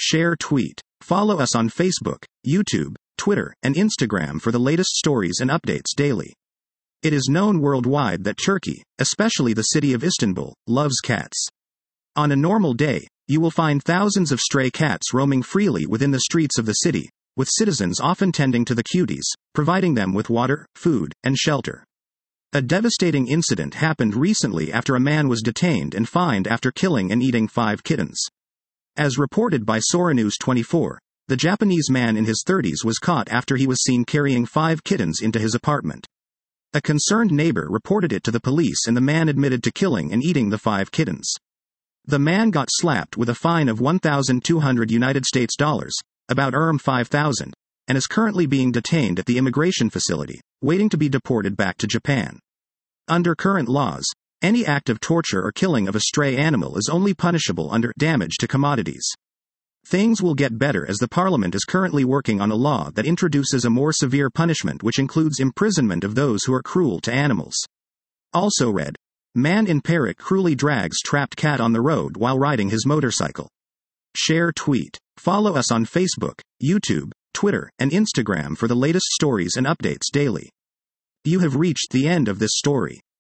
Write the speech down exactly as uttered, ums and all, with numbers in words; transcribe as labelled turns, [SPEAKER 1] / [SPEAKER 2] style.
[SPEAKER 1] Share tweet. Follow us on Facebook, YouTube, Twitter, and Instagram for the latest stories and updates daily. It is known worldwide that Turkey, especially the city of Istanbul, loves cats. On a normal day, you will find thousands of stray cats roaming freely within the streets of the city, with citizens often tending to the cuties, providing them with water, food, and shelter. A devastating incident happened recently after a man was detained and fined after killing and eating five kittens. As reported by Soranews twenty-four, the Japanese man in his thirties was caught after he was seen carrying five kittens into his apartment. A concerned neighbor reported it to the police and the man admitted to killing and eating the five kittens. The man got slapped with a fine of one thousand two hundred United States dollars, about five thousand, and is currently being detained at the immigration facility, waiting to be deported back to Japan. Under current laws, any act of torture or killing of a stray animal is only punishable under damage to commodities. Things will get better as the parliament is currently working on a law that introduces a more severe punishment which includes imprisonment of those who are cruel to animals. Also read, man in Perak cruelly drags trapped cat on the road while riding his motorcycle. Share tweet. Follow us on Facebook, YouTube, Twitter, and Instagram for the latest stories and updates daily. You have reached the end of this story.